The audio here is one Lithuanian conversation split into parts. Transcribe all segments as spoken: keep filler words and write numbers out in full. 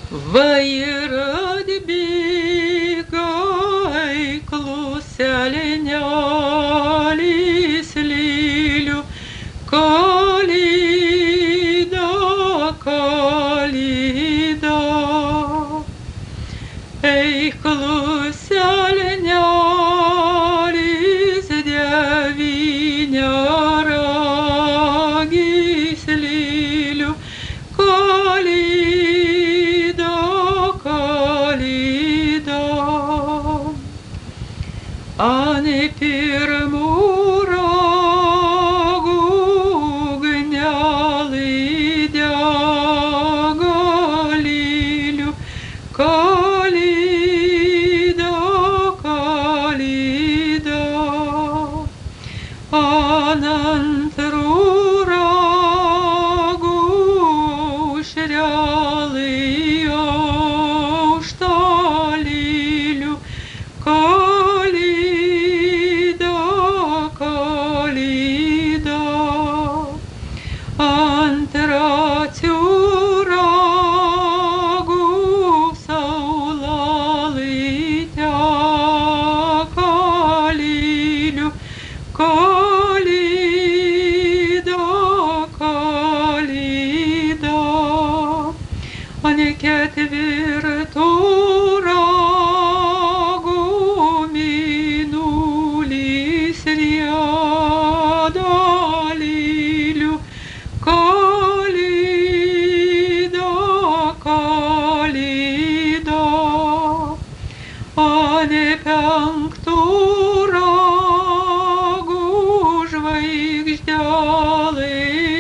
Vairad bėgai kluselėnelis lėlių, kalėda, kalėda. Ei kluselėnelis devyniaragis lėlių, kalėda, kalėda. Ane pirmų ragų ugnelė dega lėlių, kalėda, kalėda. Ant antrų ragų aušrelė aušta lėlių, kalėda, kalėda. Ant trečių ragų saulelė teka lėlių, kalėda, kalėda. Ane ketvirtų ragų mėnulis rieda lėlių, kalėda, kalėda. Ane penktų ragų žvaigždelė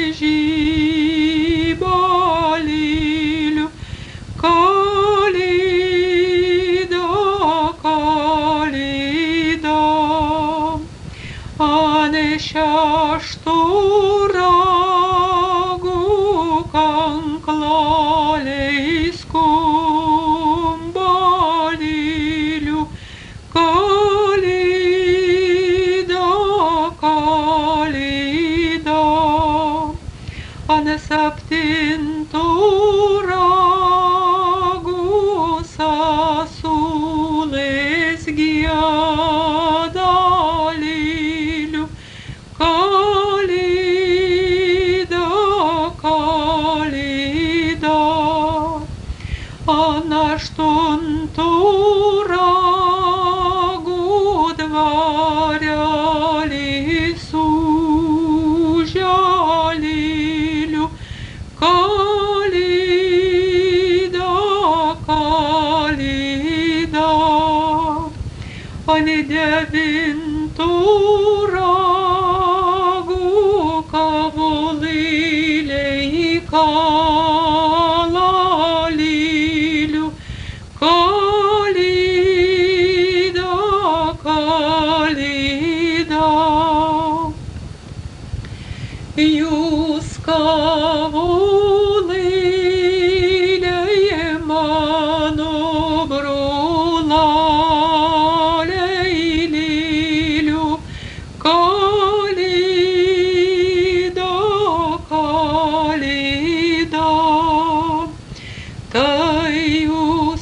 žiba lėlių, kalėda, kalėda. Ane šeštų ragų kanklelė skamba lėlių, kalėda, kalėda. Ane septintų ragų sasulės gieda lėlių, kalėda, kalėda. Ant aštuntų ragų dvarelė sužia lėlių, kalėda, kalėda. Ane devintų ragų kavolėliai kala lėlių, kalėda, kalėda. Jūs kavolėliai mano broleliai lėlių, kalėda, kalėda. Tai jūs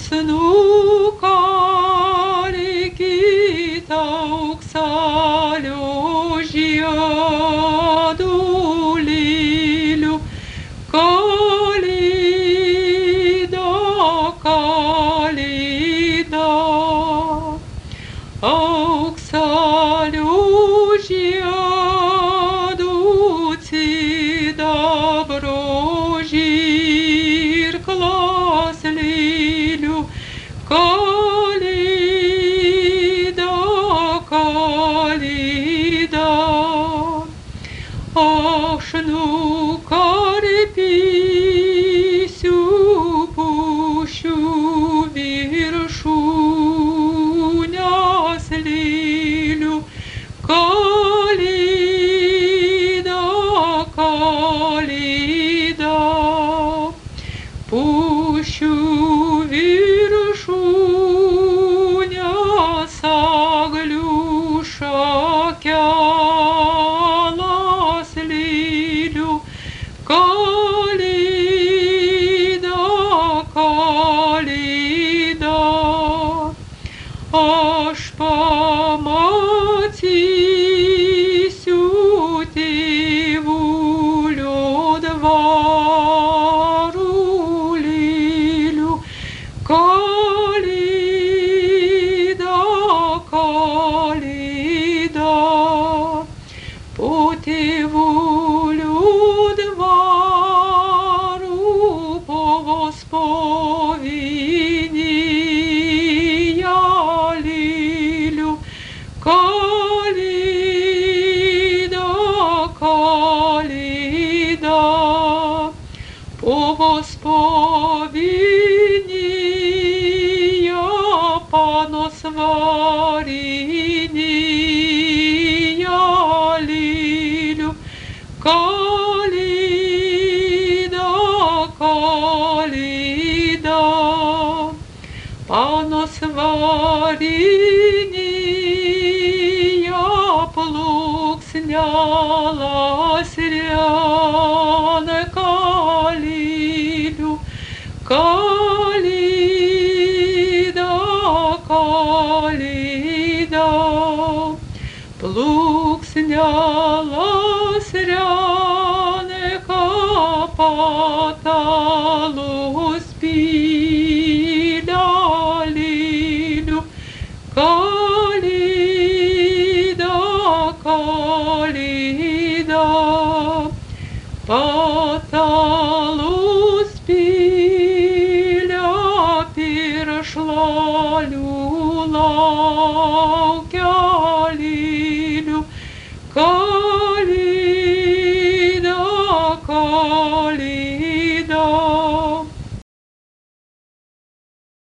nukalkit auksalio žiedų lėlių, kalėda, kalėda. Auksalio žiedų sidabro žirklas lėlių, kalėda, kalėda. Aš nukarpysiu pušių viršūnes lėlių, kalėda, kalėda. Pušių viršūnes aglių šakelas lėlių, kalėda, kalėda. aš pamatysiu tėvulio dvarų lėlių. Kalėda, kalėda, po tėvulio dvarų povos povinėje lėlių. Kalėda, kalėda, povos povinėje panos varinėje lėlių. Kalėda, kalėda, panos varinėje plunksnelas renka lėlių. Kalėda, kalėda, plunksnelas renka patalus pylė lėlių. Kalėda, kalėda, patalus pylė piršlalių